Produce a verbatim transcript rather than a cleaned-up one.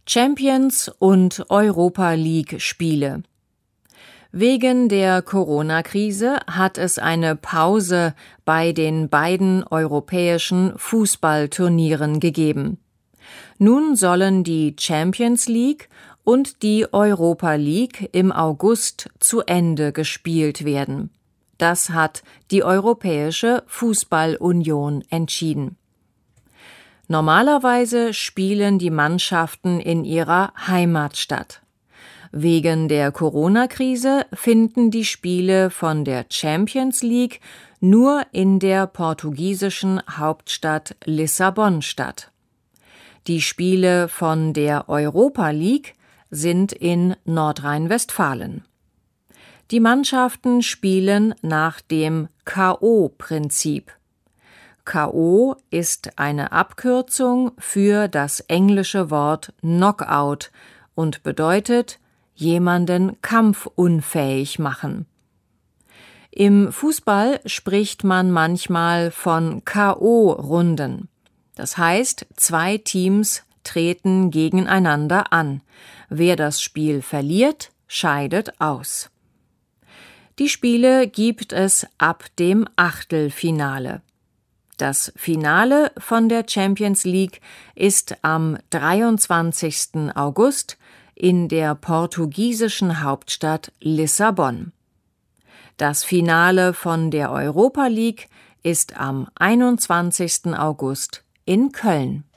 Champions- und Europa-League-Spiele. Wegen der Corona-Krise hat es eine Pause bei den beiden europäischen Fußballturnieren gegeben. Nun sollen die Champions League und die Europa League im August zu Ende gespielt werden. Das hat die Europäische Fußball-Union entschieden. Normalerweise spielen die Mannschaften in ihrer Heimatstadt. Wegen der Corona-Krise finden die Spiele von der Champions League nur in der portugiesischen Hauptstadt Lissabon statt. Die Spiele von der Europa League sind in Nordrhein-Westfalen. Die Mannschaften spielen nach dem K O-Prinzip. K O ist eine Abkürzung für das englische Wort Knockout und bedeutet jemanden kampfunfähig machen. Im Fußball spricht man manchmal von K O-Runden. Das heißt, zwei Teams treten gegeneinander an. Wer das Spiel verliert, scheidet aus. Die Spiele gibt es ab dem Achtelfinale. Das Finale von der Champions League ist am dreiundzwanzigsten August in der portugiesischen Hauptstadt Lissabon. Das Finale von der Europa League ist am einundzwanzigsten August in Köln.